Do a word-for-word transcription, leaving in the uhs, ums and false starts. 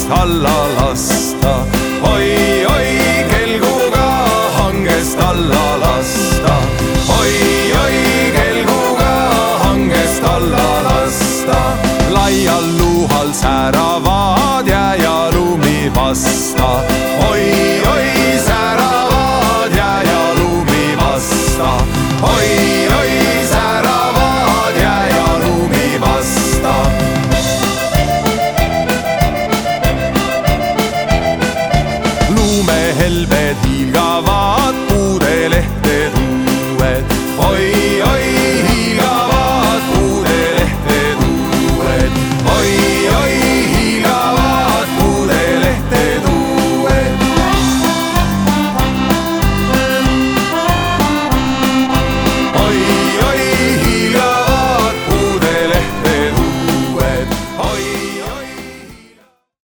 hangest alla lasta. Oi, oi, kelguga hangest alla lasta. Oi, oi, kelguga hangest alla lasta. Laial luuhal säära